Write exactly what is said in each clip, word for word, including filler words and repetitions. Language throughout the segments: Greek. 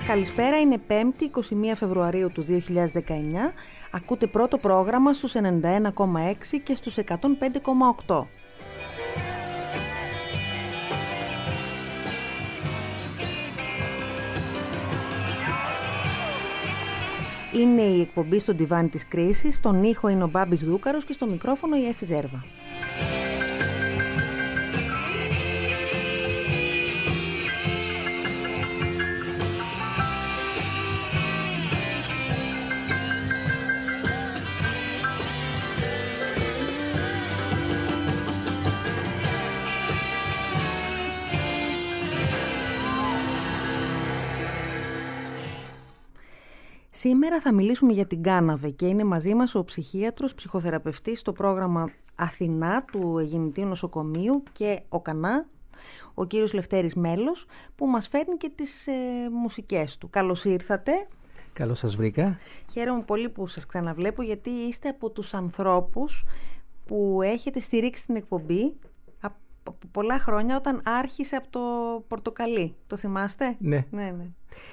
Καλησπέρα, είναι πέμπτη, εικοστή πρώτη Φεβρουαρίου του δύο χιλιάδες δεκαεννιά. Ακούτε πρώτο πρόγραμμα στους ενενήντα ένα κόμμα έξι και στους εκατόν πέντε κόμμα οκτώ. Είναι η εκπομπή στο ντιβάνι της κρίσης, στον ήχο είναι ο Μπάμπης Δούκαρος και στο μικρόφωνο η Έφη Ζέρβα. Σήμερα θα μιλήσουμε για την κάναβη και είναι μαζί μας ο ψυχίατρος, ψυχοθεραπευτής στο πρόγραμμα Αθηνά του Αιγινητίου Νοσοκομείου και ο Κανά, ο κύριος Λευτέρης Μέλος, που μας φέρνει και τις ε, μουσικές του. Καλώς ήρθατε. Καλώς σας βρήκα. Χαίρομαι πολύ που σας ξαναβλέπω, γιατί είστε από τους ανθρώπους που έχετε στηρίξει την εκπομπή από πολλά χρόνια, όταν άρχισε από το Πορτοκαλί. Το θυμάστε? Ναι. ναι, ναι.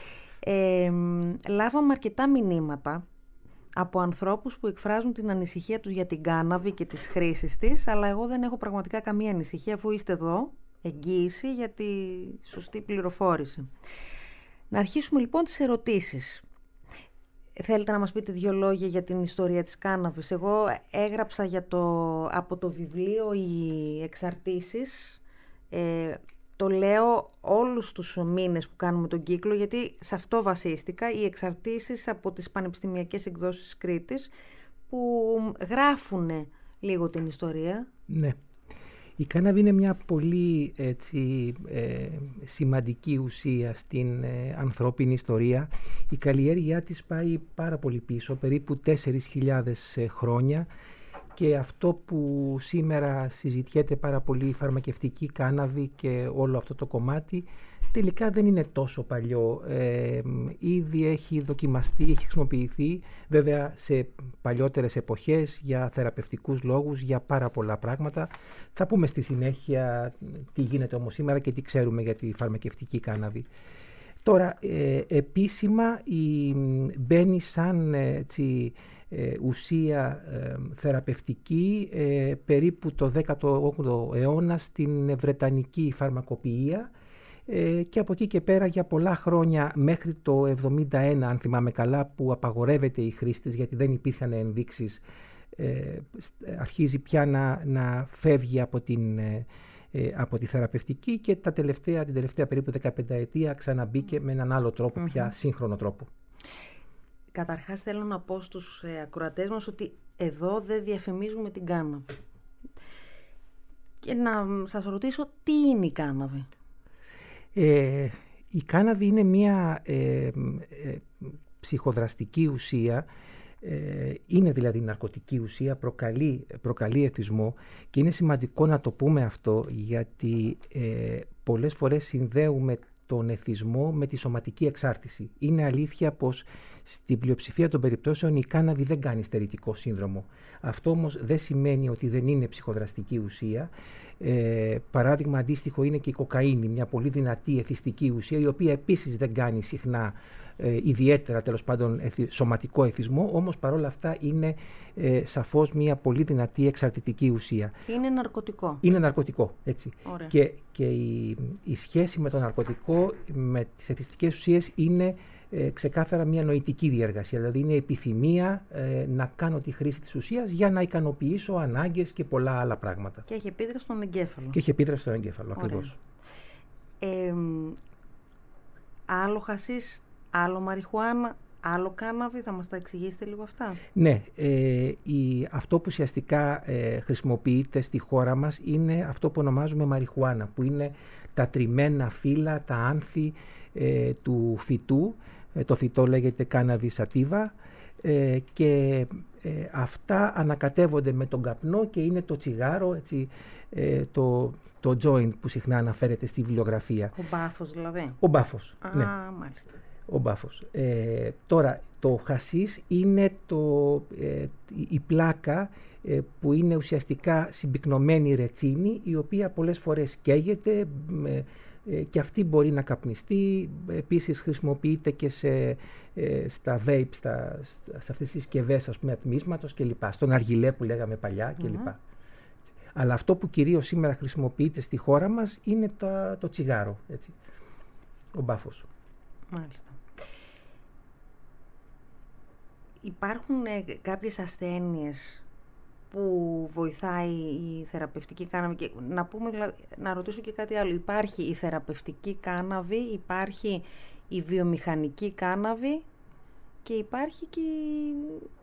Ε, λάβαμε αρκετά μηνύματα από ανθρώπους που εκφράζουν την ανησυχία τους για την κάναβη και τις χρήσεις της, αλλά εγώ δεν έχω πραγματικά καμία ανησυχία, αφού είστε εδώ, εγγύηση για τη σωστή πληροφόρηση. Να αρχίσουμε λοιπόν τις ερωτήσεις. Θέλετε να μας πείτε δύο λόγια για την ιστορία της κάναβης? Εγώ έγραψα για το, από το βιβλίο «Οι εξαρτήσεις». Ε, Το λέω όλους τους μήνες που κάνουμε τον κύκλο, γιατί σε αυτό βασίστηκα, οι εξαρτήσεις από τις πανεπιστημιακές εκδόσεις της Κρήτης, που γράφουν λίγο την ιστορία. Ναι. Η κάναβη είναι μια πολύ έτσι, ε, σημαντική ουσία στην ε, ανθρώπινη ιστορία. Η καλλιέργειά της πάει πάρα πολύ πίσω, περίπου τέσσερις χιλιάδες ε, χρόνια. Και αυτό που σήμερα συζητιέται πάρα πολύ, η φαρμακευτική κάναβη και όλο αυτό το κομμάτι, τελικά δεν είναι τόσο παλιό. Ε, ήδη έχει δοκιμαστεί, έχει χρησιμοποιηθεί βέβαια σε παλιότερες εποχές για θεραπευτικούς λόγους, για πάρα πολλά πράγματα. Θα πούμε στη συνέχεια τι γίνεται όμως σήμερα και τι ξέρουμε για τη φαρμακευτική κάναβη. Τώρα, ε, επίσημα η, μπαίνει σαν έτσι, Ε, ουσία ε, θεραπευτική ε, περίπου το δέκατο όγδοο αιώνα στην βρετανική φαρμακοποιία, ε, και από εκεί και πέρα για πολλά χρόνια, μέχρι το εβδομήντα ένα αν θυμάμαι καλά, που απαγορεύεται η χρήση της γιατί δεν υπήρχαν ενδείξεις, ε, αρχίζει πια να, να φεύγει από την, ε, από τη θεραπευτική, και τα τελευταία, την τελευταία περίπου δεκαπενταετία ξαναμπήκε με έναν άλλο τρόπο, mm-hmm. πια σύγχρονο τρόπο. Καταρχάς θέλω να πω στους ε, ακροατές μας ότι εδώ δεν διαφημίζουμε την κάναβη. Και να σας ρωτήσω, τι είναι η κάναβη? Ε, η κάναβη είναι μια ε, ε, ψυχοδραστική ουσία, ε, είναι δηλαδή ναρκωτική ουσία, προκαλεί, προκαλεί εθισμό, και είναι σημαντικό να το πούμε αυτό, γιατί ε, πολλές φορές συνδέουμε τον εθισμό με τη σωματική εξάρτηση. Είναι αλήθεια πως στην πλειοψηφία των περιπτώσεων η κάναβη δεν κάνει στερητικό σύνδρομο. Αυτό όμως δεν σημαίνει ότι δεν είναι ψυχοδραστική ουσία. Ε, παράδειγμα αντίστοιχο είναι και η κοκαίνη, μια πολύ δυνατή εθιστική ουσία, η οποία επίσης δεν κάνει συχνά ε, ιδιαίτερα τέλος πάντων εθι, σωματικό εθισμό, όμως παρόλα αυτά είναι ε, σαφώς μια πολύ δυνατή εξαρτητική ουσία. Είναι ναρκωτικό. Είναι ναρκωτικό, έτσι. Ωραία. Και, και η, η σχέση με το ναρκωτικό, με τις εθιστικές ουσίες, είναι Ε, ξεκάθαρα μια νοητική διεργασία, δηλαδή είναι επιθυμία ε, να κάνω τη χρήση της ουσίας για να ικανοποιήσω ανάγκες και πολλά άλλα πράγματα. Και έχει επίδραση στον εγκέφαλο. Και έχει επίδραση στον εγκέφαλο, ακριβώς. Ε, άλλο χασίς, άλλο μαριχουάνα, άλλο κάναβη, θα μας τα εξηγήσετε λίγο αυτά? Ναι, ε, η, αυτό που ουσιαστικά ε, χρησιμοποιείται στη χώρα μας είναι αυτό που ονομάζουμε μαριχουάνα, που είναι τα τριμμένα φύλλα, τα άνθη ε, του φυτού. Το φυτό λέγεται Cannabis sativa, ε, και ε, αυτά ανακατεύονται με τον καπνό και είναι το τσιγάρο, έτσι, ε, το, το joint που συχνά αναφέρεται στη βιβλιογραφία. Ο μπάφος δηλαδή. Ο μπάφος, Α, ναι. Μάλιστα. Ο μπάφος. Ε, τώρα, το χασίς είναι το, ε, η πλάκα ε, που είναι ουσιαστικά συμπυκνωμένη ρετσίνη, η οποία πολλές φορές καίγεται ε, ε, και αυτή μπορεί να καπνιστεί. Επίσης χρησιμοποιείται και σε, ε, στα vape, στα, σε αυτές τις συσκευές, ας πούμε, ατμίσματος κλπ. Στον αργυλέ που λέγαμε παλιά κλπ. Mm-hmm. Αλλά αυτό που κυρίως σήμερα χρησιμοποιείται στη χώρα μας είναι το, το τσιγάρο, έτσι, ο μπάφος. Μάλιστα. Υπάρχουν ε, κάποιες ασθένειες που βοηθάει η θεραπευτική κάναβη? Και να, πούμε, να ρωτήσω και κάτι άλλο. Υπάρχει η θεραπευτική κάναβη, υπάρχει η βιομηχανική κάναβη και υπάρχει και η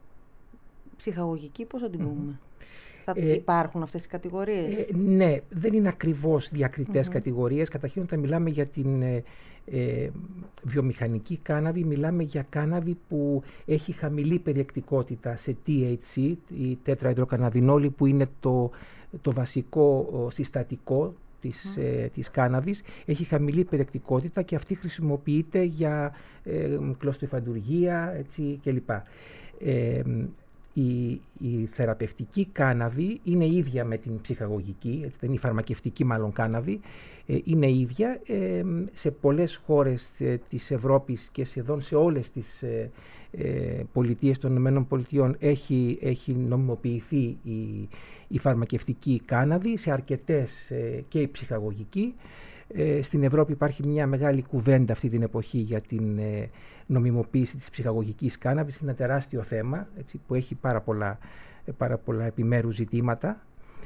ψυχαγωγική, πώς θα την πούμε? Mm-hmm. Θα ε, υπάρχουν αυτές οι κατηγορίες? Ε, ναι, δεν είναι ακριβώς διακριτές mm-hmm. κατηγορίες. Καταρχήν, όταν μιλάμε για την ε, ε, βιομηχανική κάναβη, μιλάμε για κάναβη που έχει χαμηλή περιεκτικότητα σε τι έιτς σι, η τέτραϊδροκαναβινόλη, που είναι το, το βασικό ο, συστατικό της, mm. ε, της κάναβης. Έχει χαμηλή περιεκτικότητα και αυτή χρησιμοποιείται για ε, κλωστοϊφαντουργία, έτσι, κλπ. Ε, Η, η θεραπευτική κάναβη είναι ίδια με την ψυχαγωγική, έτσι, δεν είναι η φαρμακευτική μάλλον κάναβη, ε, είναι ίδια. Ε, σε πολλές χώρες ε, της Ευρώπης και σχεδόν σε όλες τις ε, ε, πολιτείες των ΗΠΑ έχει, έχει νομιμοποιηθεί η, η φαρμακευτική κάναβη, σε αρκετές ε, και η ψυχαγωγική. Ε, στην Ευρώπη υπάρχει μια μεγάλη κουβέντα αυτή την εποχή για την ε, νομιμοποίηση της ψυχαγωγικής κάναβης. Είναι ένα τεράστιο θέμα, έτσι, που έχει πάρα πολλά, πάρα πολλά επιμέρους ζητήματα.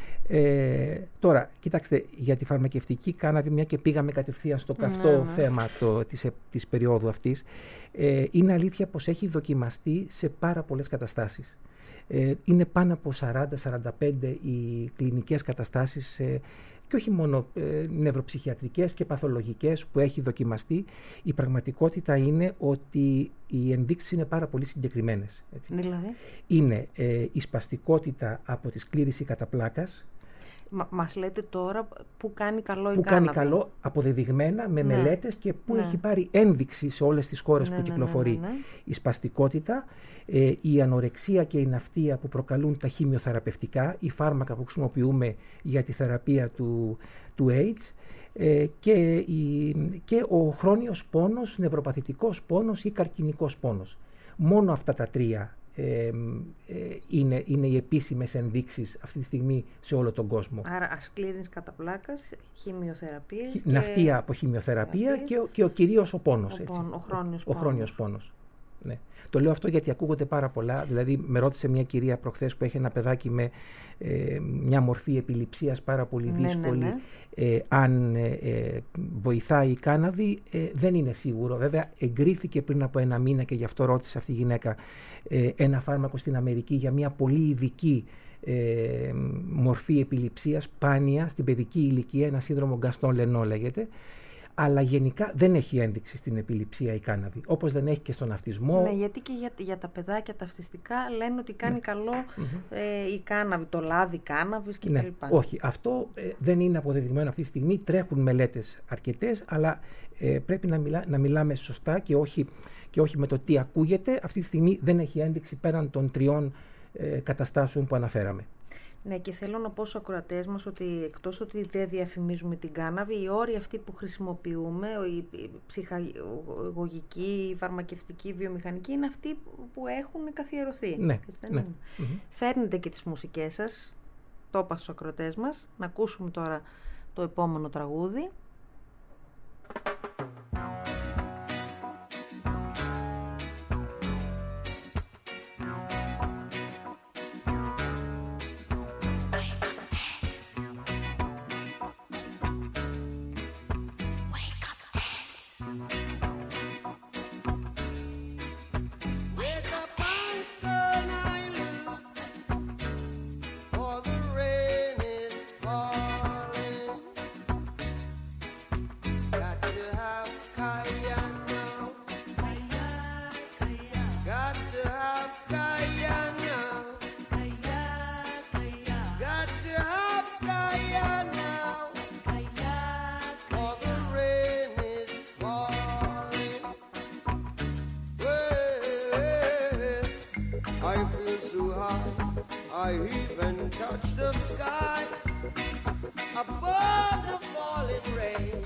Ε, τώρα, κοιτάξτε, για τη φαρμακευτική κάναβη, μια και πήγαμε κατευθείαν στο καυτό mm. θέμα το, της, της περίοδου αυτής, ε, είναι αλήθεια πως έχει δοκιμαστεί σε πάρα πολλές καταστάσεις. Ε, είναι πάνω από σαράντα με σαράντα πέντε οι κλινικές καταστάσεις, ε, και όχι μόνο ε, νευροψυχιατρικές και παθολογικές που έχει δοκιμαστεί. Η πραγματικότητα είναι ότι οι ενδείξεις είναι πάρα πολύ συγκεκριμένες. Έτσι. Δηλαδή? Είναι ε, η σπαστικότητα από τη σκλήρηση κατά πλάκας. Μα, μας λέτε τώρα που κάνει καλό η που κάναβη. Που κάνει καλό, αποδεδειγμένα, με ναι. μελέτες, και που ναι. έχει πάρει ένδειξη σε όλες τις χώρες ναι, που ναι, κυκλοφορεί. Ναι, ναι, ναι. Η σπαστικότητα, ε, η ανορεξία και η ναυτία που προκαλούν τα χημειοθεραπευτικά, οι φάρμακα που χρησιμοποιούμε για τη θεραπεία του, του έιτς, ε, και, η, και ο χρόνιος πόνος, νευροπαθητικός πόνος ή καρκινικός πόνος. Μόνο αυτά τα τρία Ε, ε, είναι, είναι οι επίσημες ενδείξεις αυτή τη στιγμή σε όλο τον κόσμο. Άρα ασκλήρινης κατά πλάκας, χημειοθεραπείες και... ναυτία από χημειοθεραπεία και, ο, και ο κυρίως ο πόνος. Ο, έτσι. ο χρόνιος ο, πόνος. Ο χρόνιος πόνος. Ναι. Το λέω αυτό γιατί ακούγονται πάρα πολλά. Δηλαδή, με ρώτησε μια κυρία προχθές που έχει ένα παιδάκι με ε, μια μορφή επιληψίας πάρα πολύ δύσκολη, ναι, ναι, ναι. Ε, αν ε, βοηθάει η κάναβη. Ε, δεν είναι σίγουρο. Βέβαια, εγκρίθηκε πριν από ένα μήνα, και γι' αυτό ρώτησε αυτή η γυναίκα, ε, ένα φάρμακο στην Αμερική για μια πολύ ειδική ε, μορφή επιληψίας, σπάνια στην παιδική ηλικία, ένα σύνδρομο Γκαστόν Λενό λέγεται. Αλλά γενικά δεν έχει ένδειξη στην επιληψία η κάναβη, όπως δεν έχει και στον αυτισμό. Ναι, γιατί και για, για τα παιδάκια τα αυτιστικά λένε ότι κάνει ναι. καλό mm-hmm. ε, η κάναβη, το λάδι κάναβης κτλ. Ναι, όχι, αυτό ε, δεν είναι αποδεδειγμένο αυτή τη στιγμή. Τρέχουν μελέτες αρκετές, αλλά ε, πρέπει να, μιλά, να μιλάμε σωστά και όχι, και όχι με το τι ακούγεται. Αυτή τη στιγμή δεν έχει ένδειξη πέραν των τριών ε, καταστάσεων που αναφέραμε. Ναι, και θέλω να πω στους ακροατές μας ότι εκτός ότι δεν διαφημίζουμε την κάναβη, οι όροι αυτοί που χρησιμοποιούμε, η ψυχαγωγική, η φαρμακευτική, η βιομηχανική, είναι αυτοί που έχουν καθιερωθεί. Ναι, ναι. Mm-hmm. Φέρνετε και τις μουσικές σας, το είπα στους ακροατές μας. Να ακούσουμε τώρα το επόμενο τραγούδι. even touch the sky above the falling rain.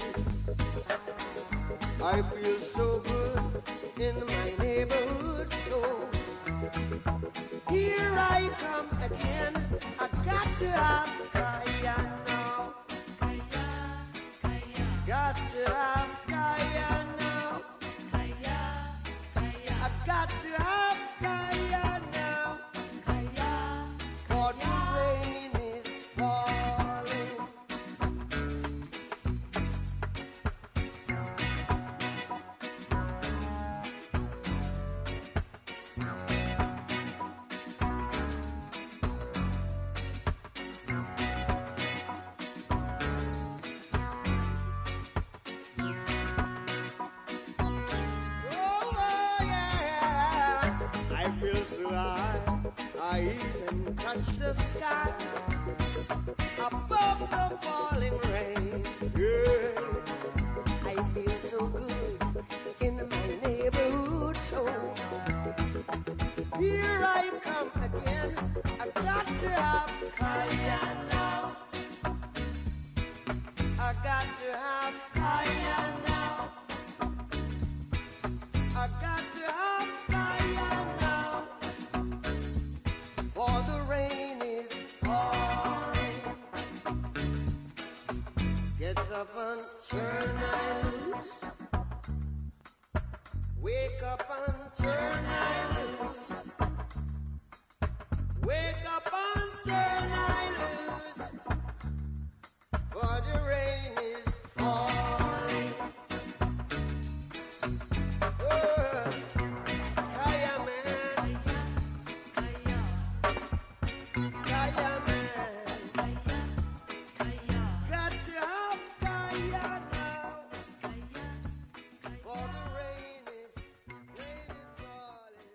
I feel so good in my neighborhood, so here I come again. I got to have Kaya now. Got to have Kaya now. I got to have Kaya now. For the rain is falling. I even touch the sky above the falling rain. Yeah, I feel so good in my neighborhood, so here I come again. I got to have Kaya now. I got to have Kaya now. I got to have Kaya now. For the rain is falling. Get up and turn I loose. Wake up and turn I loose. Wake up and turn I loose. For the rain is falling. Oh, Kaya man. Kaya man, got to have Kaya now. For the rain is, rain is falling.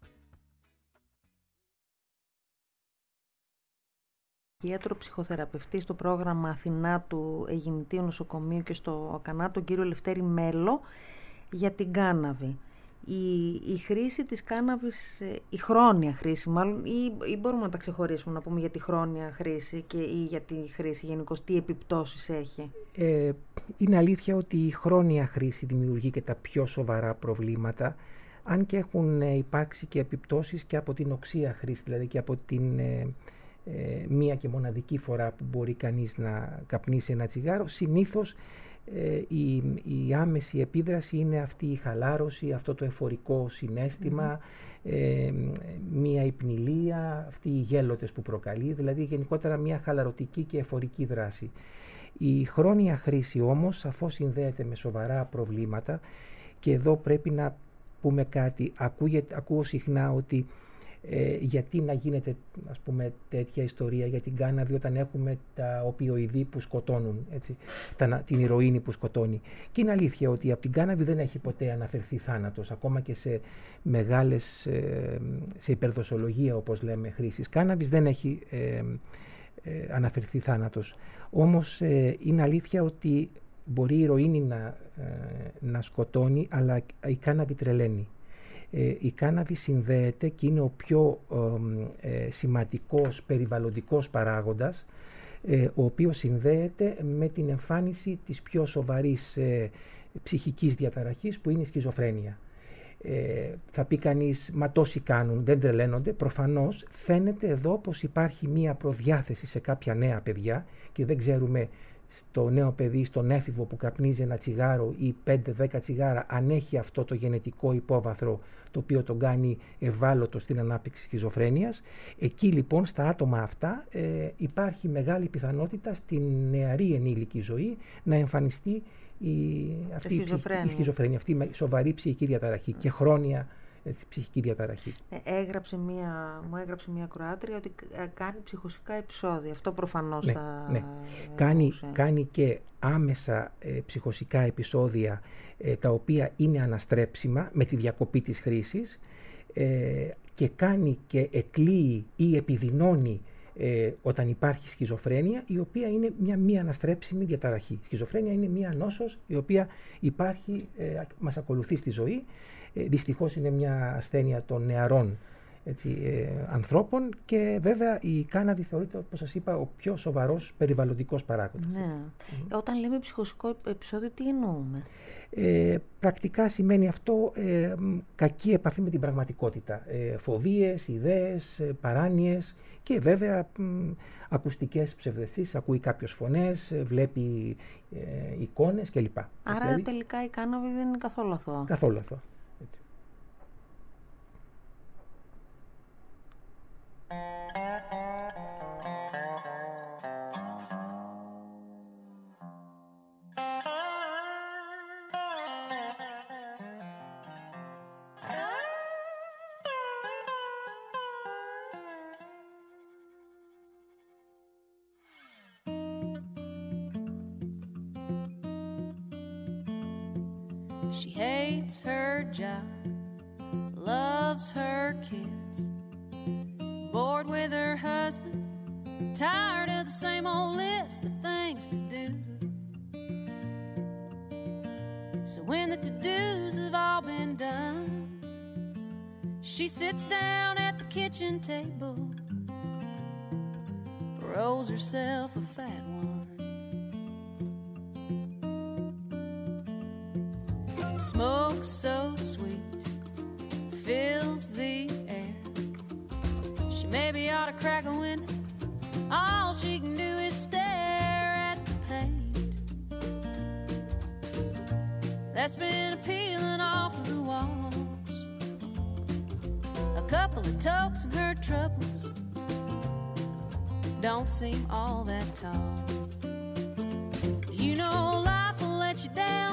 Ιατροψυχοθεραπευτή στο πρόγραμμα Αθηνά του Αιγινητίου Νοσοκομείου και στο Κανά, τον κύριο Λευτέρη Μέλο, για την κάναβη. Η, η χρήση της κάναβης, η χρόνια χρήση μάλλον, ή, ή μπορούμε να τα ξεχωρίσουμε, να πούμε για τη χρόνια χρήση και, ή για τη χρήση γενικώς, τι επιπτώσεις έχει? Ε, είναι αλήθεια ότι η χρόνια χρήση δημιουργεί και τα πιο σοβαρά προβλήματα, αν και έχουν υπάρξει και επιπτώσεις και από την οξία χρήση, δηλαδή και από την ε, ε, μία και μοναδική φορά που μπορεί κανείς να καπνίσει ένα τσιγάρο. Συνήθως Ε, η, η άμεση επίδραση είναι αυτή η χαλάρωση, αυτό το εφορικό συναίσθημα, mm-hmm. ε, μία υπνηλία, αυτοί οι γέλοτες που προκαλεί, δηλαδή γενικότερα μία χαλαρωτική και εφορική δράση. Η χρόνια χρήση όμως σαφώς συνδέεται με σοβαρά προβλήματα και εδώ πρέπει να πούμε κάτι. Ακούγεται, ακούω συχνά ότι Ε, γιατί να γίνεται, ας πούμε, τέτοια ιστορία για την κάναβη όταν έχουμε τα οπιοειδή που σκοτώνουν, έτσι, τα, την ηρωίνη που σκοτώνει. Και είναι αλήθεια ότι από την κάναβη δεν έχει ποτέ αναφερθεί θάνατος, ακόμα και σε μεγάλες, ε, σε υπερδοσολογία, όπως λέμε, χρήσης κάναβης δεν έχει ε, ε, αναφερθεί θάνατος. Όμως ε, είναι αλήθεια ότι μπορεί η ηρωίνη να, ε, να σκοτώνει, αλλά η κάναβη τρελαίνει. Ε, η κάναβη συνδέεται και είναι ο πιο ε, ε, σημαντικός περιβαλλοντικός παράγοντας, ε, ο οποίος συνδέεται με την εμφάνιση της πιο σοβαρής ε, ψυχικής διαταραχής που είναι η σχιζοφρένεια. Ε, θα πει κανείς, μα τόσοι κάνουν, δεν τρελαίνονται. Προφανώς φαίνεται εδώ πως υπάρχει μία προδιάθεση σε κάποια νέα παιδιά και δεν ξέρουμε στο νέο παιδί, στον έφηβο που καπνίζει ένα τσιγάρο ή πέντε δέκα τσιγάρα, αν έχει αυτό το γενετικό υπόβαθρο το οποίο τον κάνει ευάλωτο στην ανάπτυξη σχιζοφρένειας. Εκεί λοιπόν στα άτομα αυτά ε, υπάρχει μεγάλη πιθανότητα στην νεαρή ενήλικη ζωή να εμφανιστεί η, αυτή η, η σχιζοφρένεια, αυτή η σοβαρή ψυχική διαταραχή και χρόνια έτσι, ψυχική διαταραχή. Ε, έγραψε μία, μου έγραψε μία Κροάτρια ότι κάνει ψυχοσικά επεισόδια. Αυτό προφανώς ναι, θα... Ναι. Κάνει, κάνει και άμεσα ε, ψυχοσικά επεισόδια ε, τα οποία είναι αναστρέψιμα με τη διακοπή της χρήσης ε, και κάνει και εκλείει ή επιδεινώνει ε, όταν υπάρχει σχιζοφρένεια, η οποία είναι μια μη αναστρέψιμη διαταραχή. Η σχιζοφρένεια είναι μια νόσος η οποία υπάρχει, ε, μας ακολουθεί στη ζωή. Ε, δυστυχώς είναι μια ασθένεια των νεαρών έτσι, ε, ανθρώπων, και βέβαια η κάναβη θεωρείται, όπως σας είπα, ο πιο σοβαρός περιβαλλοντικός παράγοντας. Ναι. Mm. Όταν λέμε ψυχοσικό επεισόδιο, τι εννοούμε? Ε, πρακτικά σημαίνει αυτό ε, κακή επαφή με την πραγματικότητα. Ε, φοβίες, ιδέες, ε, παράνοιες και βέβαια μ, ακουστικές ψευδαισθήσεις. Ακούει κάποιος φωνές, ε, βλέπει ε, εικόνες κλπ. Άρα δηλαδή, τελικά η κάναβη δεν είναι καθόλου αθώα. Καθόλου αθώα. Έτσι. She hates her job, loves her kids, bored with her husband, tired of the same old list of things to do. So when the to-dos have all been done, she sits down at the kitchen table, rolls herself a fat one. Smoke so sweet fills the air. She maybe ought to crack a window. All she can do is stare at the paint that's been peeling off of the walls. A couple of tokes and her troubles don't seem all that tall. You know life will let you down.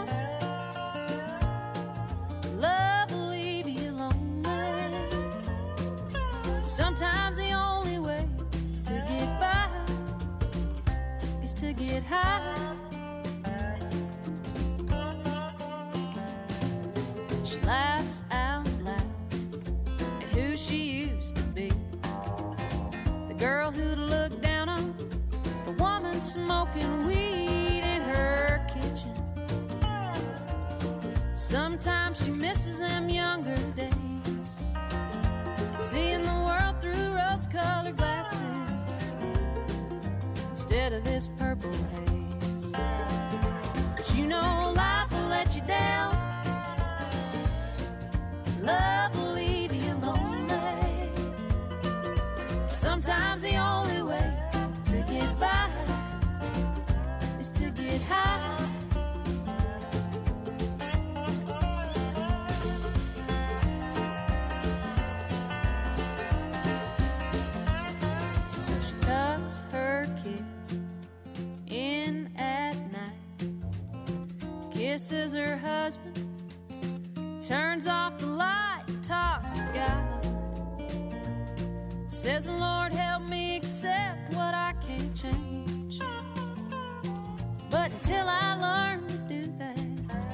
Love will leave you lonely. Sometimes the only way to get by is to get high. She laughs out loud at who she used to be, the girl who'd look down on the woman smoking weed in her kitchen. Sometimes she misses them younger days, seeing the world through rose-colored glasses instead of this purple haze. But you know life will let you down. Love will leave you lonely. Sometimes the only way to get by is to get high. Kisses her husband, turns off the light, talks to God, says the Lord help me accept what I can't change. But until I learn to do that,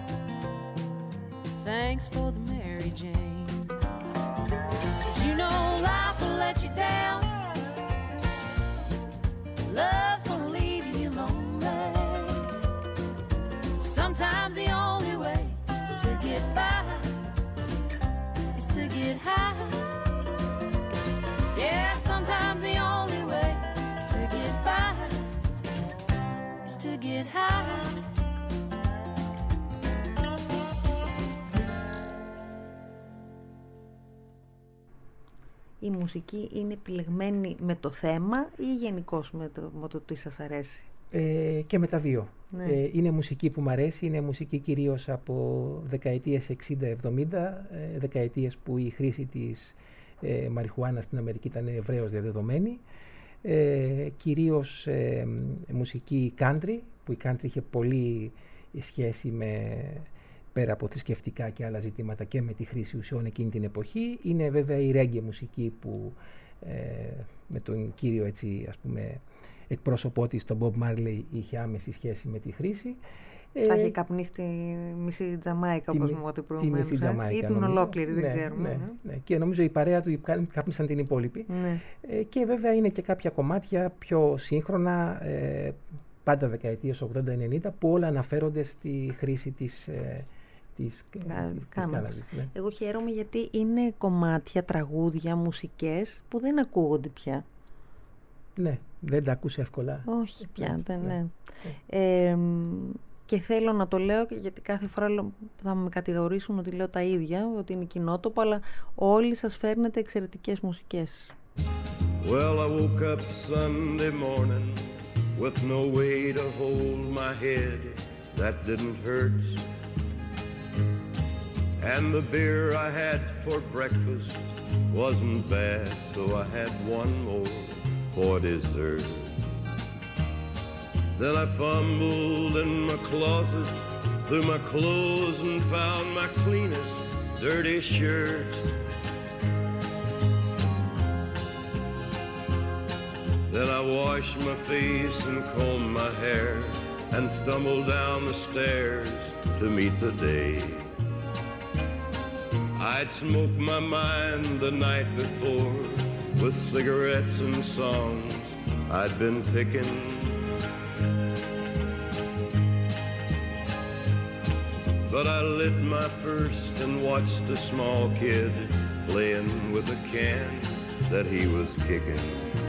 thanks for the Mary Jane. 'Cause you know life will let you down. Love's gonna leave you lonely. Sometimes the only way to get by is to get high. Yeah, sometimes the only way to get by is to get high. Η μουσική είναι επιλεγμένη με το θέμα ή γενικώς με το, με το τι σας αρέσει? Ε, και με τα δύο. Ναι. Ε, είναι μουσική που μου αρέσει, είναι μουσική κυρίως από δεκαετίες εξήντα εβδομήντα, ε, δεκαετίες που η χρήση της ε, μαριχουάνα στην Αμερική ήταν ευρέως διαδεδομένη. Ε, κυρίως ε, μουσική country, που η country είχε πολύ σχέση με, πέρα από θρησκευτικά και άλλα ζητήματα, και με τη χρήση ουσιών εκείνη την εποχή. Είναι βέβαια η reggae μουσική που ε, με τον κύριο, έτσι, ας πούμε, εκπρόσωπό της, τον Bob Marley, είχε άμεση σχέση με τη χρήση. Θα είχε καπνίσει τη μισή Τζαμάικα, όπως μου είπατε προηγουμένως. Τη μισή Τζαμάικα, ή την νομίζω. ολόκληρη, δεν ναι, ξέρουμε. Ναι, ναι. Και νομίζω η παρέα του κάπνισαν την υπόλοιπη. Ναι. Ε, και βέβαια είναι και κάποια κομμάτια πιο σύγχρονα, ε, πάντα δεκαετίες ογδόντα ενενήντα, που όλα αναφέρονται στη χρήση της ε, της, Κα- της, της κάναβης. κάναβης. Ναι. Εγώ χαίρομαι γιατί είναι κομμάτια, τραγούδια, μουσικές που δεν ακούγονται πια. Ναι, δεν τα ακούς εύκολα. Όχι πια, δεν, ναι. ναι. Ε, και θέλω να το λέω και γιατί κάθε φορά λέω- θα με κατηγορήσουν ότι λέω τα ίδια, ότι είναι κοινότοπο, αλλά όλοι σας φέρνετε εξαιρετικές μουσικές. Well, I woke up Sunday morning with no way to hold my head that didn't hurt. And the beer I had for breakfast wasn't bad, so I had one more for dessert. Then I fumbled in my closet through my clothes and found my cleanest dirty shirt. Then I washed my face and combed my hair and stumbled down the stairs to meet the day. I'd smoked my mind the night before with cigarettes and songs I'd been picking. But I lit my first and watched a small kid playing with a can that he was kicking.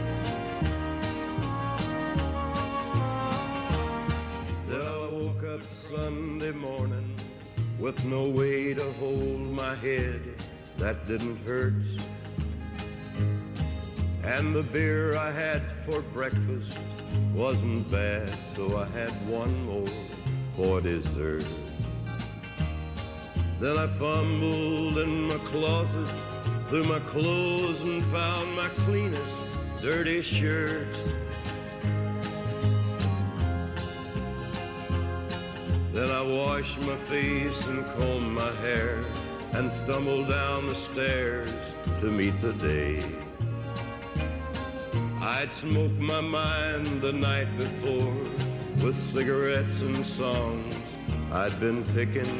Then I woke up Sunday morning with no way to hold my head that didn't hurt. And the beer I had for breakfast wasn't bad, so I had one more for dessert. Then I fumbled in my closet through my clothes and found my cleanest dirty shirt. Then I washed my face and combed my hair and stumbled down the stairs to meet the day. I'd smoked my mind the night before with cigarettes and songs I'd been picking.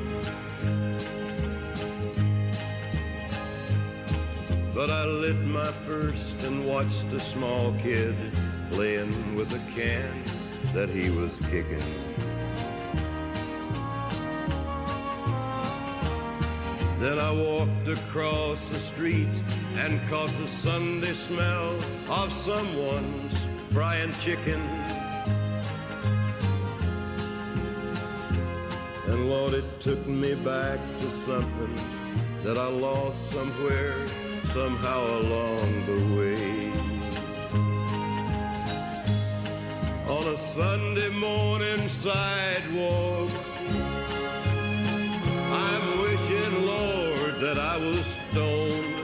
But I lit my first and watched a small kid playing with a can that he was kicking. Then I walked across the street and caught the Sunday smell of someone's frying chicken. And Lord, it took me back to something that I lost somewhere, somehow along the way. On a Sunday morning sidewalk, I'm wishing, Lord, that I was stoned.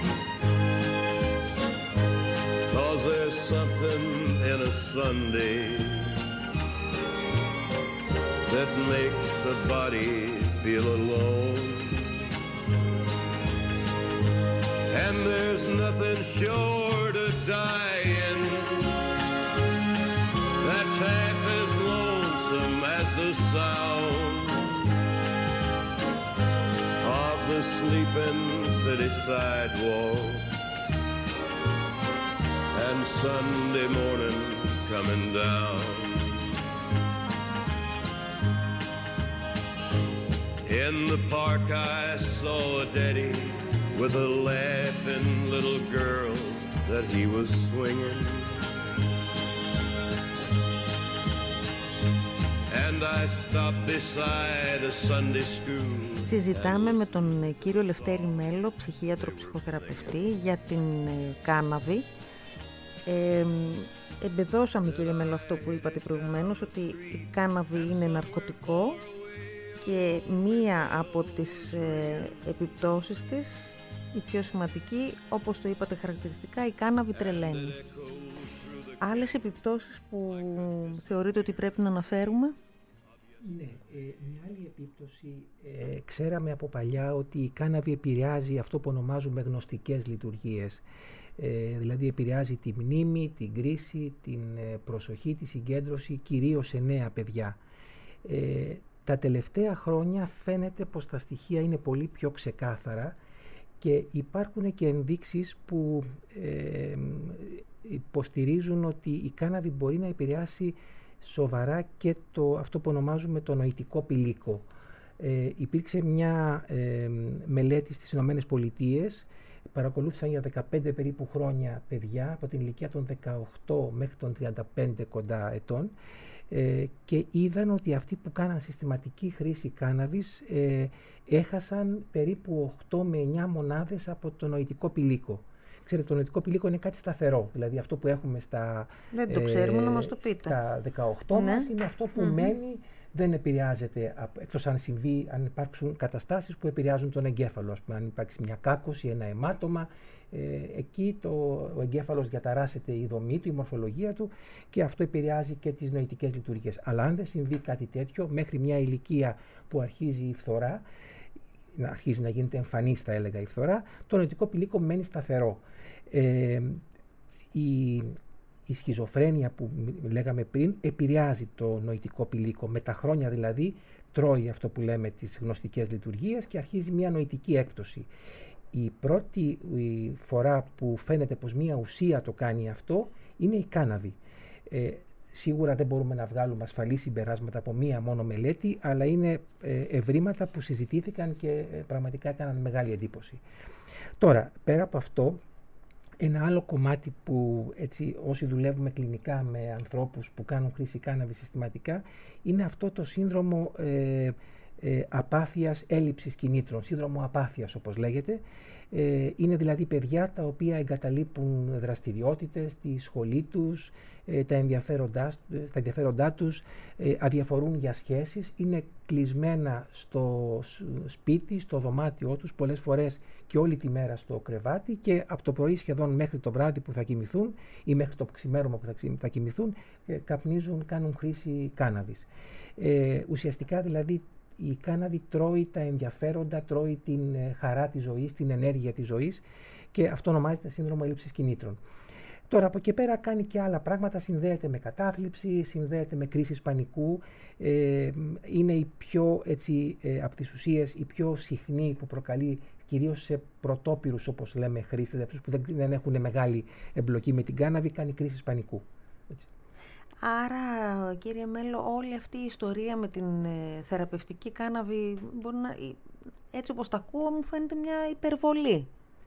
'Cause there's something in a Sunday that makes a body feel alone. And there's nothing short of dying that's half as lonesome as the sound of the sleeping city sidewalk and Sunday morning coming down. In the park I saw a daddy with a laughing little girl that he was swinging. And I stopped beside a Sunday school. Συζητάμε με τον κύριο Λευτέρη Μέλο, ψυχίατρο ψυχοθεραπευτή, για την κάναβη. Ε, εμπεδώσαμε, κύριε Μέλο, αυτό που είπατε προηγουμένως, ότι η κάναβη είναι ναρκωτικό και μία από τις ε, επιπτώσεις της, η πιο σημαντική, όπως το είπατε χαρακτηριστικά, η κάναβη τρελαίνει. Άλλες επιπτώσεις που θεωρείτε ότι πρέπει να αναφέρουμε? Ναι, ε, μια άλλη επίπτωση, ε, ξέραμε από παλιά ότι η κάναβη επηρεάζει αυτό που ονομάζουμε γνωστικές λειτουργίες. Ε, δηλαδή επηρεάζει τη μνήμη, την κρίση, την ε, προσοχή, τη συγκέντρωση, κυρίως σε νέα παιδιά. Ε, τα τελευταία χρόνια φαίνεται πως τα στοιχεία είναι πολύ πιο ξεκάθαρα και υπάρχουν και ενδείξεις που ε, υποστηρίζουν ότι η κάναβη μπορεί να επηρεάσει σοβαρά και το, αυτό που ονομάζουμε το νοητικό πηλίκο. ε, υπήρξε μια ε, μελέτη στις Ηνωμένες Πολιτείες. Παρακολούθησαν για δεκαπέντε περίπου χρόνια παιδιά από την ηλικία των δεκαοκτώ μέχρι των τριάντα πέντε κοντά ετών ε, και είδαν ότι αυτοί που κάναν συστηματική χρήση κάναβης ε, έχασαν περίπου οκτώ με εννιά μονάδες από το νοητικό πηλίκο. Ξέρετε, το νοητικό πηλίκο είναι κάτι σταθερό, δηλαδή αυτό που έχουμε στα, δεν το ξέρουμε, ε, να μας το πείτε. Στα δεκαοκτώ ναι. μας είναι αυτό που mm-hmm. μένει, δεν επηρεάζεται, εκτός αν συμβεί, αν υπάρξουν καταστάσεις που επηρεάζουν τον εγκέφαλο, ας πούμε, αν υπάρξει μια κάκωση, ένα αιμάτωμα, ε, εκεί το, ο εγκέφαλος διαταράσσεται η δομή του, η μορφολογία του και αυτό επηρεάζει και τις νοητικές λειτουργίες. Αλλά αν δεν συμβεί κάτι τέτοιο, μέχρι μια ηλικία που αρχίζει η φθορά, να αρχίζει να γίνεται εμφανής, θα έλεγα, η φθορά, το νοητικό πηλίκο μένει σταθερό. Ε, η, η σχιζοφρένεια που λέγαμε πριν επηρεάζει το νοητικό πηλίκο. Με τα χρόνια δηλαδή τρώει αυτό που λέμε τις γνωστικές λειτουργίες και αρχίζει μια νοητική έκπτωση. Η πρώτη η φορά που φαίνεται πως μια ουσία το κάνει αυτό είναι η κάναβη. Ε, Σίγουρα δεν μπορούμε να βγάλουμε ασφαλή συμπεράσματα από μία μόνο μελέτη, αλλά είναι ε, ευρήματα που συζητήθηκαν και ε, πραγματικά έκαναν μεγάλη εντύπωση. Τώρα, πέρα από αυτό, ένα άλλο κομμάτι που έτσι, όσοι δουλεύουμε κλινικά με ανθρώπους που κάνουν χρήση κάναβη συστηματικά, είναι αυτό το σύνδρομο ε, ε, απάθειας έλλειψης κινήτρων, σύνδρομο απάθειας όπως λέγεται. Ε, είναι δηλαδή παιδιά τα οποία εγκαταλείπουν δραστηριότητες, τη σχολή τους, ε, τα, ενδιαφέροντά, τα ενδιαφέροντά τους, ε, αδιαφορούν για σχέσεις, είναι κλεισμένα στο σπίτι, στο δωμάτιό τους, πολλές φορές και όλη τη μέρα στο κρεβάτι και από το πρωί σχεδόν μέχρι το βράδυ που θα κοιμηθούν ή μέχρι το ξημέρωμα που θα κοιμηθούν, ε, καπνίζουν, κάνουν χρήση κάναβης. Ε, ουσιαστικά δηλαδή η κάναβη τρώει τα ενδιαφέροντα, τρώει την ε, χαρά της ζωής, την ενέργεια της ζωής και αυτό ονομάζεται σύνδρομο έλλειψης κινήτρων. Τώρα από εκεί πέρα κάνει και άλλα πράγματα, συνδέεται με κατάθλιψη, συνδέεται με κρίσεις πανικού, ε, είναι η πιο, έτσι, ε, από τις ουσίες η πιο συχνή που προκαλεί κυρίως σε πρωτόπυρους όπως λέμε χρήστες, αυτούς που δεν, δεν έχουν μεγάλη εμπλοκή με την κάναβη, κάνει κρίσεις πανικού. Έτσι. Άρα, κύριε Μέλο, όλη αυτή η ιστορία με την ε, θεραπευτική κάναβη, μπορεί να, έτσι όπως τα ακούω, μου φαίνεται μια υπερβολή.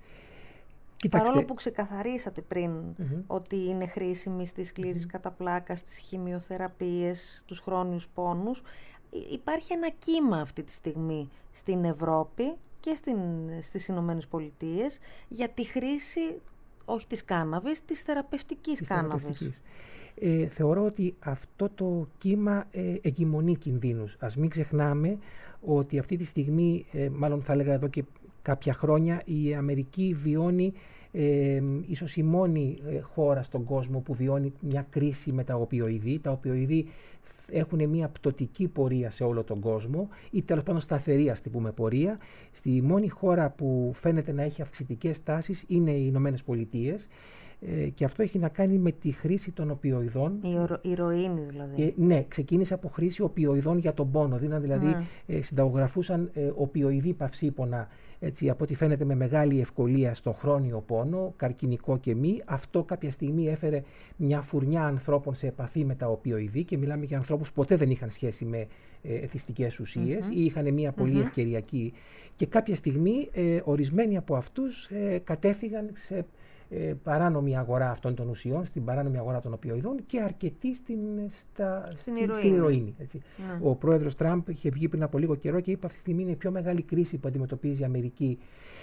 Κοιτάξτε. Παρόλο που ξεκαθαρίσατε πριν Mm-hmm. ότι είναι χρήσιμη στη σκλήρης mm-hmm. καταπλάκα, στις χημειοθεραπείες, στους χρόνιους πόνους, υπάρχει ένα κύμα αυτή τη στιγμή στην Ευρώπη και στην, στις Ηνωμένες Πολιτείες για τη χρήση, όχι της κάναβης, της θεραπευτικής της κάναβης. Θεραπευτικής. Ε, θεωρώ ότι αυτό το κύμα ε, εγκυμονεί κινδύνους. Ας μην ξεχνάμε ότι αυτή τη στιγμή, ε, μάλλον θα έλεγα εδώ και κάποια χρόνια, η Αμερική βιώνει ε, ίσως η μόνη ε, χώρα στον κόσμο που βιώνει μια κρίση με τα οπιοειδή. Τα οπιοειδή έχουν μια πτωτική πορεία σε όλο τον κόσμο ή τέλος πάντων σταθερή, ας την πούμε, πορεία. Στη μόνη χώρα που φαίνεται να έχει αυξητικές τάσεις είναι οι Ηνωμένες Πολιτείες. Ε, και αυτό έχει να κάνει με τη χρήση των οπιοειδών. Η ρο, ηρωίνη δηλαδή. Ε, ναι, ξεκίνησε από χρήση οπιοειδών για τον πόνο. Δηλαδή mm. ε, συνταγογραφούσαν ε, οπιοειδή παυσίπονα, έτσι, από ό,τι φαίνεται με μεγάλη ευκολία στον χρόνιο πόνο, καρκινικό και μη. Αυτό κάποια στιγμή έφερε μια φουρνιά ανθρώπων σε επαφή με τα οπιοειδή και μιλάμε για ανθρώπους που ποτέ δεν είχαν σχέση με ε, εθιστικές ουσίες mm-hmm. ή είχαν μια πολύ mm-hmm. ευκαιριακή. Και κάποια στιγμή ε, ορισμένοι από αυτούς ε, κατέφυγαν σε Ε, παράνομη αγορά αυτών των ουσιών, στην παράνομη αγορά των οπιοειδών και αρκετοί στην, στα, στην, στην, ηρωίνη. στην ηρωίνη. Έτσι. Mm. Ο πρόεδρος Τραμπ είχε βγει πριν από λίγο καιρό και είπε αυτή τη στιγμή είναι η πιο μεγάλη κρίση που αντιμετωπίζει η Αμερική.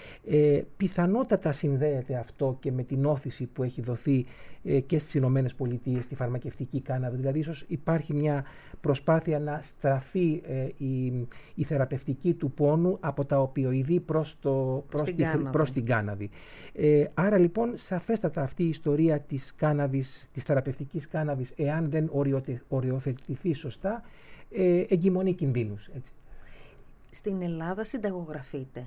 Ε, πιθανότατα συνδέεται αυτό και με την όθηση που έχει δοθεί ε, και στις Ηνωμένες Πολιτείες στη φαρμακευτική κάναβη. Δηλαδή ίσως υπάρχει μια προσπάθεια να στραφεί ε, η, η θεραπευτική του πόνου από τα οπιοειδή προς, το, προς, την, τη, κάναβη. προς την κάναβη. Ε, άρα λοιπόν σαφέστατα αυτή η ιστορία της κάναβης, της θεραπευτικής κάναβης, εάν δεν οριοθε, οριοθετηθεί σωστά, ε, εγκυμονεί κινδύνους. Έτσι. Στην Ελλάδα συνταγογραφείται.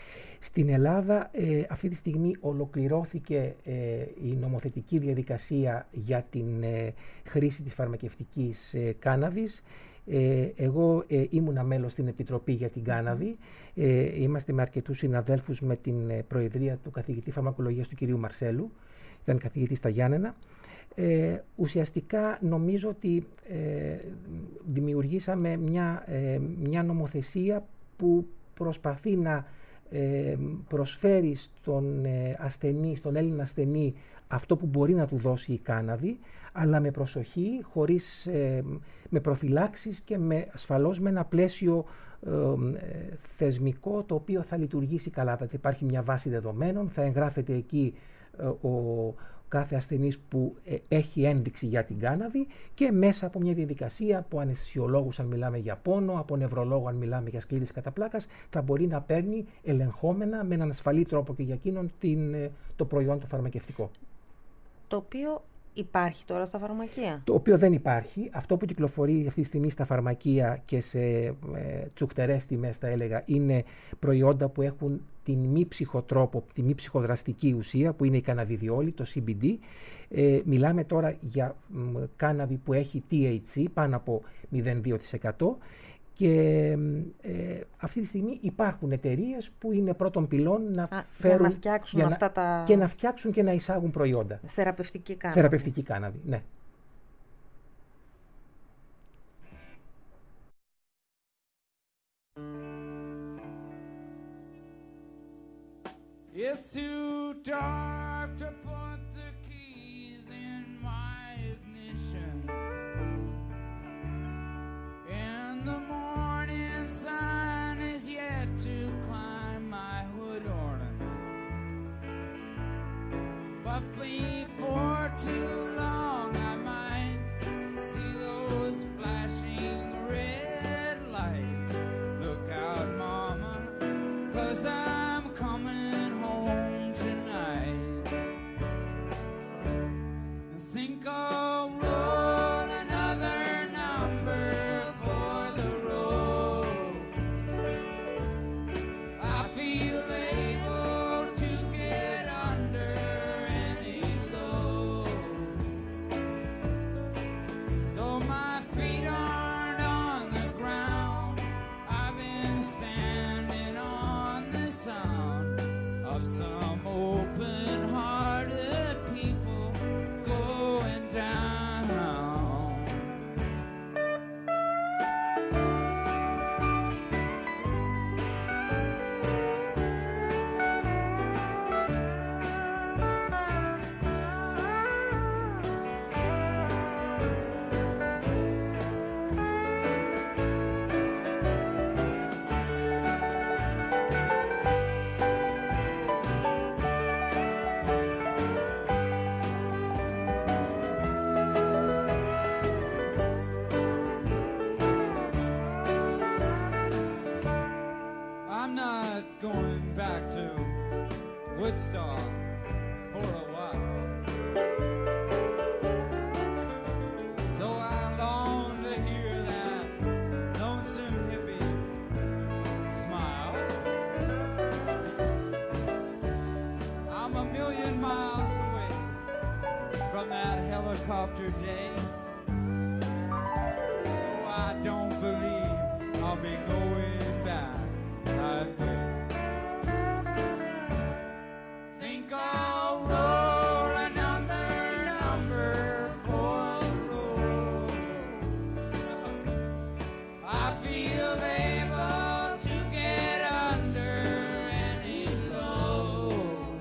Στην Ελλάδα ε, αυτή τη στιγμή ολοκληρώθηκε ε, η νομοθετική διαδικασία για την ε, χρήση της φαρμακευτικής ε, κάναβης. Ε, εγώ ε, ήμουνα μέλος στην Επιτροπή για την Κάναβη. Ε, είμαστε με αρκετούς συναδέλφους με την ε, προεδρία του καθηγητή φαρμακολογίας του κυρίου Μαρσέλου. ήταν καθηγητής στα Γιάννενα. Ε, ουσιαστικά νομίζω ότι ε, δημιουργήσαμε μια, ε, μια νομοθεσία που προσπαθεί να ε, προσφέρει στον ε, ασθενή, στον Έλληνα ασθενή αυτό που μπορεί να του δώσει η κάναβη, αλλά με προσοχή, χωρίς, ε, με προφυλάξεις και με, ασφαλώς με ένα πλαίσιο ε, ε, θεσμικό το οποίο θα λειτουργήσει καλά. Θα υπάρχει μια βάση δεδομένων, θα εγγράφεται εκεί ε, ο κάθε ασθενής που ε, έχει ένδειξη για την κάναβη και μέσα από μια διαδικασία από αναισθησιολόγους αν μιλάμε για πόνο, από νευρολόγο αν μιλάμε για σκλήρυνση κατά πλάκας, θα μπορεί να παίρνει ελεγχόμενα με έναν ασφαλή τρόπο και για εκείνον την, ε, το προϊόν το φαρμακευτικό. Το οποίο υπάρχει τώρα στα φαρμακεία. Το οποίο δεν υπάρχει. Αυτό που κυκλοφορεί αυτή τη στιγμή στα φαρμακεία και σε ε, τσουχτερές τιμές, θα έλεγα, είναι προϊόντα που έχουν την μη ψυχοτρόπο, τη μη ψυχοδραστική ουσία, που είναι η καναβιδιόλη, το σι μπι ντι. Ε, μιλάμε τώρα για μ, κάναβη που έχει τι έιτς σι, πάνω από μηδέν κόμμα δύο τοις εκατό. Και ε, αυτή τη στιγμή υπάρχουν εταιρείες που είναι πρώτων πυλών να Α, φέρουν για να φτιάξουν για αυτά να, τα... και να φτιάξουν και να εισάγουν προϊόντα. Θεραπευτική κάναβη. Θεραπευτική κάναβη, ναι. It's too dark to put the keys in my ignition. And the morning sun is yet to climb my hood ornament. But before too long I might see those flashing red lights. Look out, mama, 'cause I'm coming home tonight. Think I'll roll another number for the road. I feel able to get under any load. Though my feet aren't on the ground, I've been standing on the sound of some open-hearted people going down. I'm not going back to Woodstock for a while. Though I long to hear that lonesome hippie smile. I'm a million miles away from that helicopter day. Oh, I don't believe I'll be going back. Think I'll roll another number for the road. I feel able to get under any load.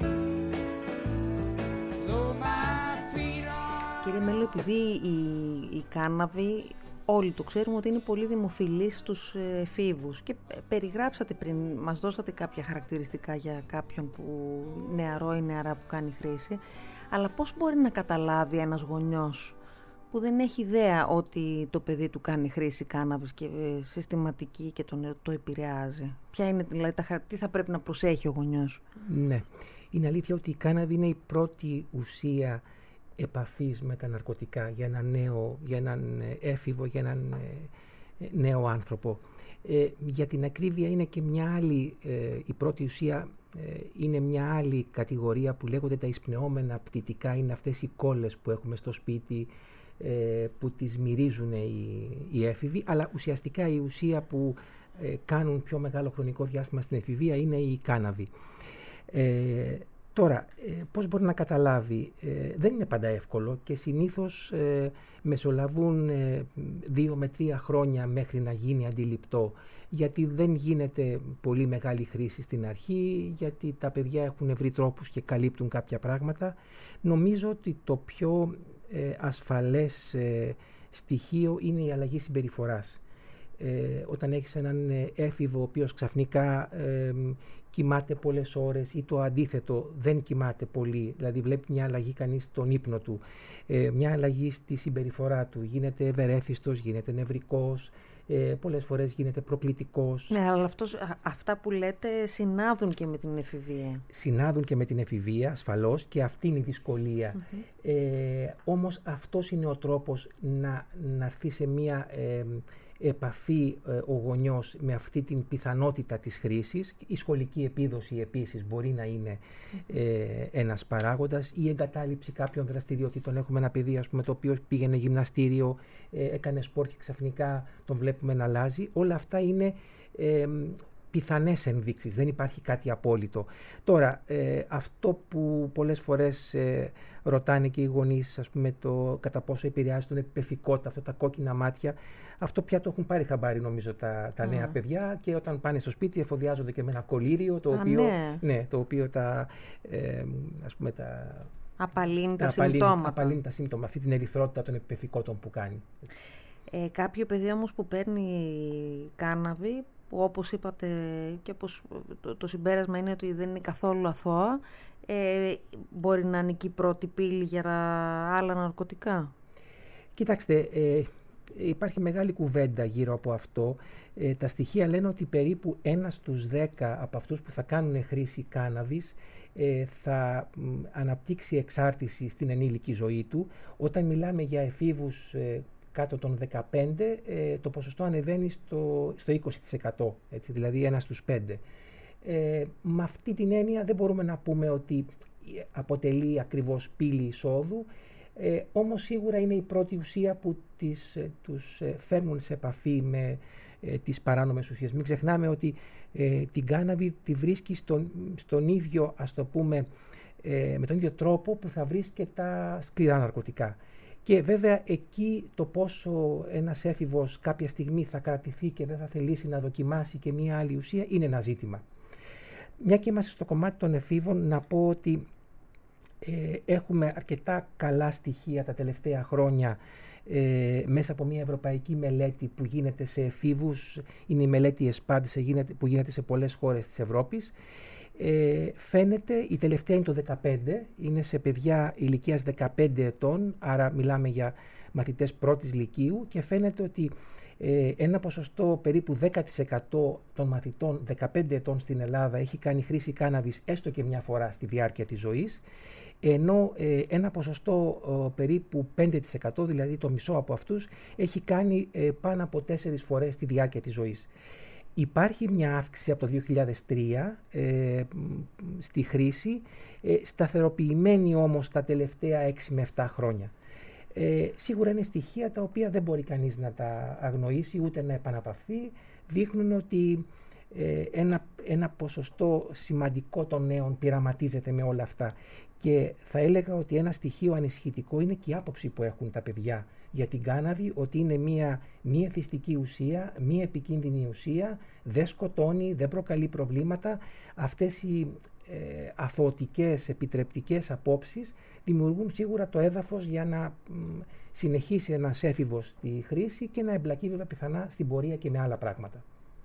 Though my feet are... Κύριε Μέλο, επειδή η, η κάναβη όλοι το ξέρουμε ότι είναι πολύ δημοφιλής στους εφήβους και περιγράψατε πριν, μας δώσατε κάποια χαρακτηριστικά για κάποιον που νεαρό ή νεαρά που κάνει χρήση, αλλά πώς μπορεί να καταλάβει ένας γονιός που δεν έχει ιδέα ότι το παιδί του κάνει χρήση κάναβης και συστηματική και τον, το επηρεάζει? Ποια είναι δηλαδή τα, τι θα πρέπει να προσέχει ο γονιός? Ναι, είναι αλήθεια ότι η κάναβη είναι η πρώτη ουσία επαφής με τα ναρκωτικά για έναν νέο, για έναν έφηβο, για έναν ε, νέο άνθρωπο. Ε, για την ακρίβεια είναι και μια άλλη, ε, η πρώτη ουσία ε, είναι μια άλλη κατηγορία που λέγονται τα εισπνεώμενα πτυτικά, είναι αυτές οι κόλλες που έχουμε στο σπίτι, ε, που τις μυρίζουν οι, οι έφηβοι, αλλά ουσιαστικά η ουσία που ε, κάνουν πιο μεγάλο χρονικό διάστημα στην εφηβεία είναι η κάναβη. Ε, Τώρα, ε, πώς μπορεί να καταλάβει, ε, δεν είναι πάντα εύκολο και συνήθως ε, μεσολαβούν ε, δύο με τρία χρόνια μέχρι να γίνει αντιληπτό, γιατί δεν γίνεται πολύ μεγάλη χρήση στην αρχή, γιατί τα παιδιά έχουν βρει τρόπους και καλύπτουν κάποια πράγματα. Νομίζω ότι το πιο ε, ασφαλές ε, στοιχείο είναι η αλλαγή συμπεριφοράς. Ε, όταν έχεις έναν έφηβο ο οποίος ξαφνικά ε, κοιμάται πολλές ώρες ή το αντίθετο, δεν κοιμάται πολύ, δηλαδή βλέπει μια αλλαγή κανείς στον ύπνο του, ε, μια αλλαγή στη συμπεριφορά του, γίνεται ευερέθιστος, γίνεται νευρικός, ε, πολλές φορές γίνεται προκλητικός. Ναι, αλλά αυτός, α, αυτά που λέτε συνάδουν και με την εφηβεία. Συνάδουν και με την εφηβεία, ασφαλώς, και αυτή είναι η δυσκολία. Mm-hmm. Ε, όμως αυτός είναι ο τρόπος να, να έρθει σε μια ε, επαφή ε, ο γονιός με αυτή την πιθανότητα της χρήσης. Η σχολική επίδοση επίσης μπορεί να είναι ε, ένας παράγοντας, η εγκατάλειψη κάποιων δραστηριοτήτων. Έχουμε ένα παιδί, ας πούμε, το οποίο πήγαινε γυμναστήριο, ε, έκανε σπορ και ξαφνικά τον βλέπουμε να αλλάζει. Όλα αυτά είναι ε, πιθανές ενδείξεις, δεν υπάρχει κάτι απόλυτο. Τώρα, ε, αυτό που πολλές φορές ε, ρωτάνε και οι γονείς, ας πούμε, το κατά πόσο επηρεάζει τον επιπεφικότητα, αυτά τα κόκκινα μάτια, αυτό πια το έχουν πάρει χαμπάρι, νομίζω, τα, τα mm. νέα παιδιά, και όταν πάνε στο σπίτι εφοδιάζονται και με ένα κολύριο, το, Α, οποίο, ναι. Ναι, το οποίο τα, ε, ας πούμε, τα απαλύνει τα, τα συμπτώματα. Απαλύνει τα σύμπτωμα, αυτή την ερυθρότητα των επιπεφικότητων που κάνει. Ε, κάποιο παιδί όμως που παίρνει κάναβη, που όπως είπατε και όπως το, το συμπέρασμα είναι ότι δεν είναι καθόλου αθώα, ε, μπορεί να είναι και η πρώτη πύλη για άλλα ναρκωτικά. Κοιτάξτε, ε, υπάρχει μεγάλη κουβέντα γύρω από αυτό. Ε, τα στοιχεία λένε ότι περίπου ένας στους δέκα από αυτούς που θα κάνουν χρήση κάναβης ε, θα μ, αναπτύξει εξάρτηση στην ενήλικη ζωή του. Όταν μιλάμε για εφήβους ε, κάτω των δεκαπέντε, ε, το ποσοστό ανεβαίνει στο, στο είκοσι τοις εκατό, έτσι, δηλαδή ένας στους πέντε. Ε, με αυτή την έννοια δεν μπορούμε να πούμε ότι αποτελεί ακριβώς πύλη εισόδου, ε, όμως σίγουρα είναι η πρώτη ουσία που τις, ε, τους ε, φέρνουν σε επαφή με ε, τις παράνομες ουσίες. Μην ξεχνάμε ότι ε, την κάναβη τη βρίσκει στον, στον ίδιο, ας το πούμε, ε, με τον ίδιο τρόπο που θα βρεις και τα σκληρά ναρκωτικά. Και βέβαια εκεί το πόσο ένας έφηβος κάποια στιγμή θα κρατηθεί και δεν θα θελήσει να δοκιμάσει και μία άλλη ουσία είναι ένα ζήτημα. Μια και είμαστε στο κομμάτι των εφήβων, να πω ότι ε, έχουμε αρκετά καλά στοιχεία τα τελευταία χρόνια ε, μέσα από μια ευρωπαϊκή μελέτη που γίνεται σε εφήβους, είναι η μελέτη ΕΣΠΑΝΤ που γίνεται σε πολλές χώρες της Ευρώπης. Ε, φαίνεται, η τελευταία είναι το δεκαπέντε, είναι σε παιδιά ηλικίας δεκαπέντε ετών, άρα μιλάμε για μαθητές πρώτης λυκείου, και φαίνεται ότι ε, ένα ποσοστό περίπου δέκα τοις εκατό των μαθητών δεκαπέντε ετών στην Ελλάδα έχει κάνει χρήση κάναβης έστω και μια φορά στη διάρκεια της ζωής, ενώ ε, ένα ποσοστό ε, περίπου πέντε τοις εκατό, δηλαδή το μισό από αυτούς, έχει κάνει ε, πάνω από τέσσερις φορές στη διάρκεια της ζωής. Υπάρχει μια αύξηση από το δύο χιλιάδες τρία ε, στη χρήση, ε, σταθεροποιημένη όμως τα τελευταία έξι με επτά χρόνια. Ε, σίγουρα είναι στοιχεία τα οποία δεν μπορεί κανείς να τα αγνοήσει ούτε να επαναπαυθεί. Δείχνουν ότι ε, ένα, ένα ποσοστό σημαντικό των νέων πειραματίζεται με όλα αυτά. Και θα έλεγα ότι ένα στοιχείο ανησυχητικό είναι και η άποψη που έχουν τα παιδιά για την κάναβη, ότι είναι μία μη εθιστική ουσία, μη επικίνδυνη ουσία, δεν σκοτώνει, δεν προκαλεί προβλήματα. Αυτές οι ε, αθωωτικές, επιτρεπτικές απόψεις δημιουργούν σίγουρα το έδαφος για να μ, συνεχίσει ένας έφηβος τη χρήση και να εμπλακεί βέβαια πιθανά στην πορεία και με άλλα πράγματα.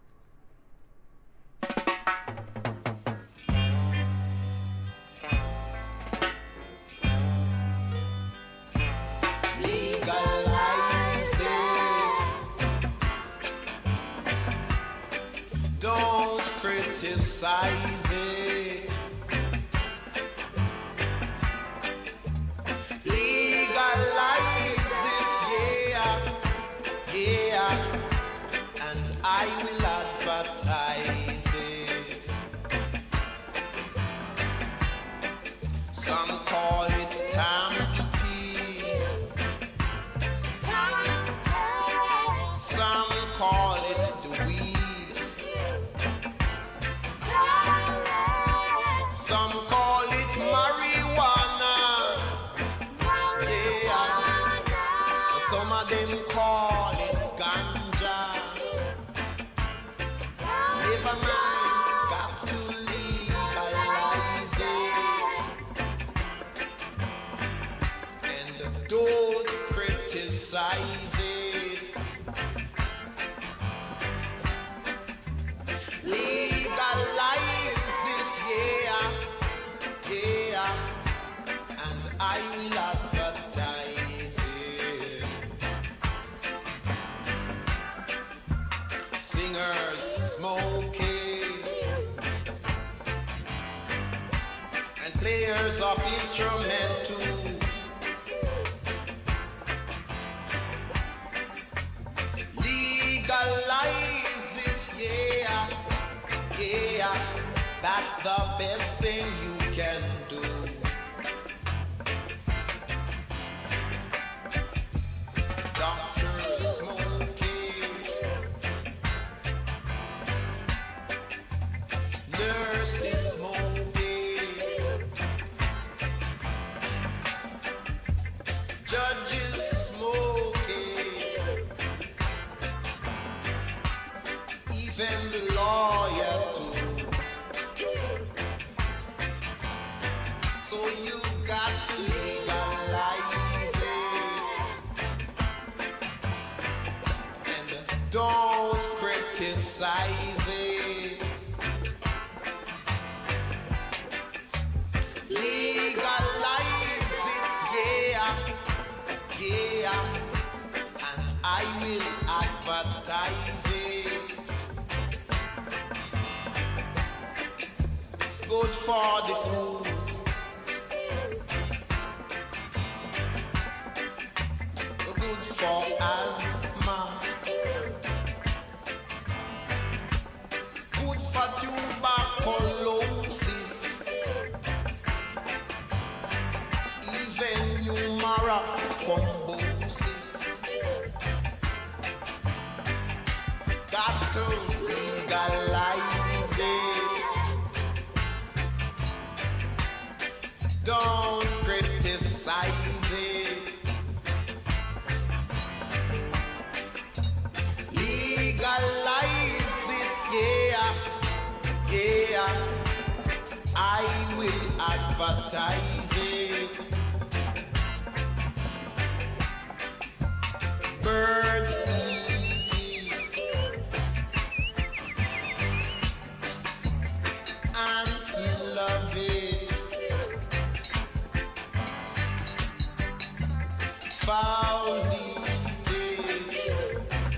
Criticize it. Legalize it, yeah, yeah, and I will advertise it. Some call it Tampi, some call it the weed. Some call it will advertise it. Singers smoking and players of instrument too. Legalize it, yeah, yeah. That's the best thing you can do. Doctors smoking, nurses smoking, judges smoking, even the lawyer too. So you got to legalize it and don't criticize it. Legalize it, yeah, yeah, and I will advertise it. It's good for the food. Good for asthma, good for tuberculosis, even humora thrombosis. Got to legalize it. Don't criticize it. Legalize it, yeah, yeah. I will advertise it. Birds eat it. Ants love it. Fowls eat it.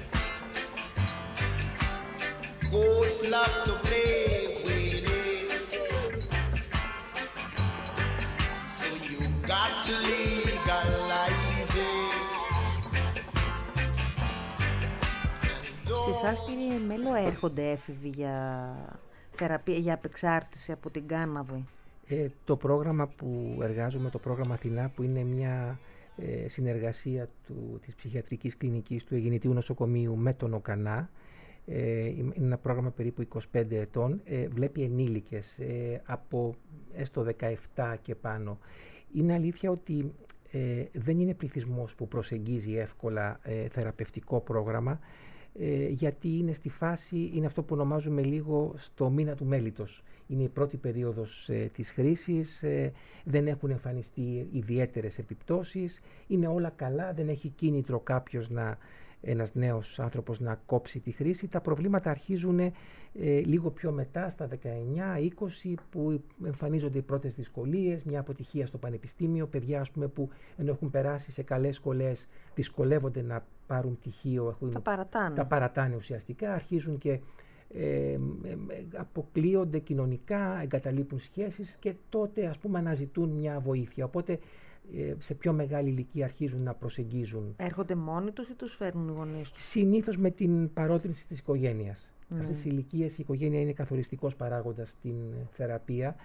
Goats love to play with it. So you got to legalize it. Σε εσάς, κύριε Μέλο, έρχονται έφηβοι για θεραπεία, για απεξάρτηση από την κάναβη? Ε, το πρόγραμμα που εργάζομαι, το πρόγραμμα Αθηνά, που είναι μια ε, συνεργασία του, της ψυχιατρικής κλινικής του Αιγινητίου Νοσοκομείου με τον ΟΚΑΝΑ, ε, είναι ένα πρόγραμμα περίπου είκοσι πέντε ετών, ε, βλέπει ενήλικες ε, από έστω δεκαεπτά και πάνω. Είναι αλήθεια ότι ε, δεν είναι πληθυσμός που προσεγγίζει εύκολα ε, θεραπευτικό πρόγραμμα, ε, γιατί είναι στη φάση, είναι αυτό που ονομάζουμε λίγο στο μήνα του μέλιτος. Είναι η πρώτη περίοδος ε, της χρήσης, ε, δεν έχουν εμφανιστεί ιδιαίτερες επιπτώσεις, είναι όλα καλά, δεν έχει κίνητρο κάποιος να, ένας νέος άνθρωπος να κόψει τη χρήση. Τα προβλήματα αρχίζουν ε, λίγο πιο μετά, στα δεκαεννιά είκοσι, που εμφανίζονται οι πρώτες δυσκολίες, μια αποτυχία στο πανεπιστήμιο, παιδιά ας πούμε, που ενώ έχουν περάσει σε καλές σχολές δυσκολεύονται να πάρουν πτυχίο, έχουν, τα παρατάνε. τα παρατάνε ουσιαστικά, αρχίζουν και Ε, ε, αποκλείονται κοινωνικά, εγκαταλείπουν σχέσεις και τότε ας πούμε αναζητούν μια βοήθεια. Οπότε ε, σε πιο μεγάλη ηλικία αρχίζουν να προσεγγίζουν. Έρχονται μόνοι τους ή τους φέρνουν οι γονείς τους? Συνήθως με την παρότρινση της οικογένειας. Mm. Αυτές τις ηλικίες η οικογένεια είναι καθοριστικός παράγοντας στην θεραπεία.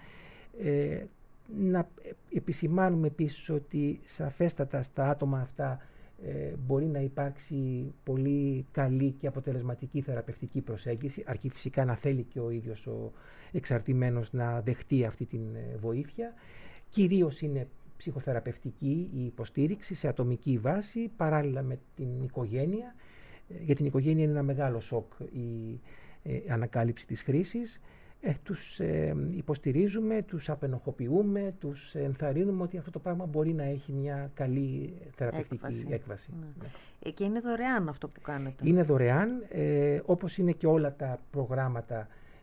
Ε, να επισημάνουμε επίσης ότι σαφέστατα στα άτομα αυτά Ε, μπορεί να υπάρξει πολύ καλή και αποτελεσματική θεραπευτική προσέγγιση, αρκεί φυσικά να θέλει και ο ίδιος ο εξαρτημένος να δεχτεί αυτή την ε, βοήθεια. Κυρίως είναι ψυχοθεραπευτική η υποστήριξη σε ατομική βάση, παράλληλα με την οικογένεια. Ε, για την οικογένεια είναι ένα μεγάλο σοκ η ε, ανακάλυψη της χρήσης. Ε, τους ε, υποστηρίζουμε, τους απενοχοποιούμε, τους ενθαρρύνουμε ότι αυτό το πράγμα μπορεί να έχει μια καλή θεραπευτική έκβαση. έκβαση. Ναι. Ναι. Και είναι δωρεάν αυτό που κάνετε? Είναι δωρεάν, ε, όπως είναι και όλα τα προγράμματα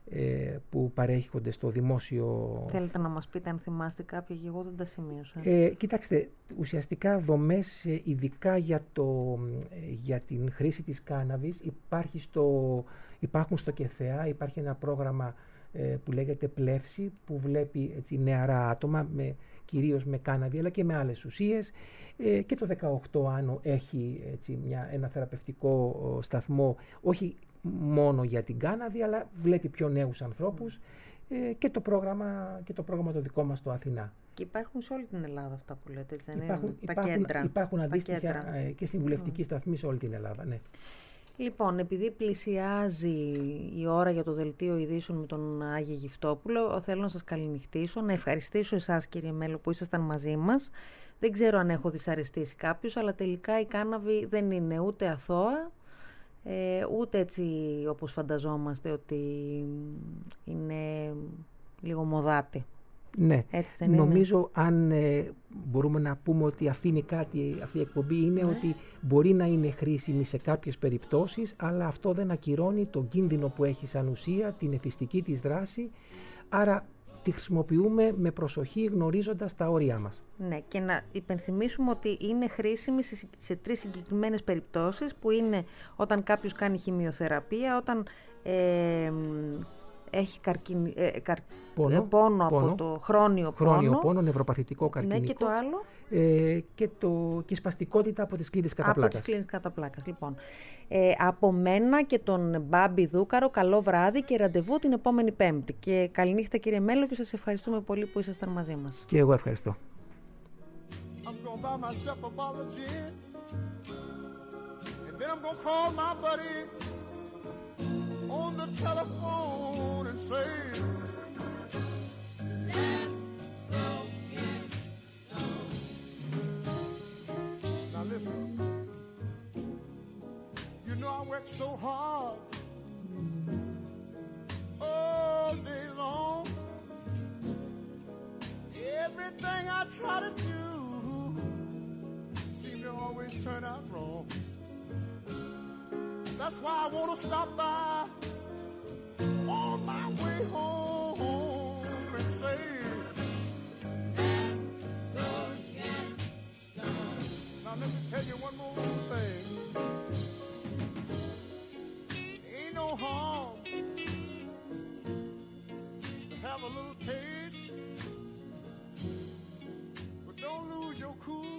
ε, που παρέχονται στο δημόσιο. Θέλετε να μας πείτε αν θυμάστε κάποια, και εγώ δεν τα σημείωσα. Ε, κοιτάξτε, ουσιαστικά δομές ε, ειδικά για, το, ε, για την χρήση της κάναβης υπάρχει στο, υπάρχουν στο ΚΕΘΕΑ, υπάρχει ένα πρόγραμμα ε, που λέγεται Πλεύση, που βλέπει έτσι, νεαρά άτομα, με, κυρίως με κάναβη αλλά και με άλλες ουσίες, ε, και το δεκαοκτώ Άνω έχει έτσι, μια, ένα θεραπευτικό ο, σταθμό, όχι μόνο για την κάναβη, αλλά βλέπει πιο νέους ανθρώπους, ε, και, το πρόγραμμα, και το πρόγραμμα το δικό μας στο Αθηνά. Και υπάρχουν σε όλη την Ελλάδα αυτά που λέτε, έτσι δεν Υπάρχουν, είναι, τα υπάρχουν, κέντρα. υπάρχουν τα αντίστοιχα κέντρα. ε, και συμβουλευτικοί mm. σταθμοί σε όλη την Ελλάδα, ναι. Λοιπόν, επειδή πλησιάζει η ώρα για το δελτίο ειδήσεων με τον Άγιο Γυφτόπουλο, θέλω να σας καληνυχτήσω, να ευχαριστήσω εσάς κύριε Μέλο που ήσασταν μαζί μας. Δεν ξέρω αν έχω δυσαρεστήσει κάποιους, αλλά τελικά η κάναβη δεν είναι ούτε αθώα, ε, ούτε έτσι όπως φανταζόμαστε ότι είναι λίγο μοδάτη. Ναι, έτσι δεν νομίζω είναι? αν ε, μπορούμε να πούμε ότι αφήνει κάτι αυτή η εκπομπή είναι ναι. ότι μπορεί να είναι χρήσιμη σε κάποιες περιπτώσεις, αλλά αυτό δεν ακυρώνει τον κίνδυνο που έχει σαν ουσία, την εθιστική της δράση, άρα τη χρησιμοποιούμε με προσοχή γνωρίζοντας τα όρια μας. Ναι, και να υπενθυμίσουμε ότι είναι χρήσιμη σε, σε τρεις συγκεκριμένες περιπτώσεις, που είναι όταν κάποιος κάνει χημειοθεραπεία, όταν ε, έχει καρκίνη, ε, καρ, πόνο, πόνο, πόνο από το χρόνιο πόνο. Χρόνιο πόνο, νευροπαθητικό καρκίνικο. Ναι, και το άλλο. Ε, και, το, και σπαστικότητα από τις κλίδες κατά πλάκας. Από τις κλίδες κατά πλάκας, λοιπόν. Ε, από μένα και τον Μπάμπη Δούκαρο, καλό βράδυ και ραντεβού την επόμενη Πέμπτη. Και καληνύχτα κύριε Μέλο, και σας ευχαριστούμε πολύ που ήσασταν μαζί μας. Και εγώ ευχαριστώ. On the telephone and say, now listen, you know I work so hard all day long. Everything I try to do seems to always turn out wrong. That's why I want to stop by on my way home and say, now let me tell you one more thing. Ain't no harm to have a little taste, but don't lose your cool.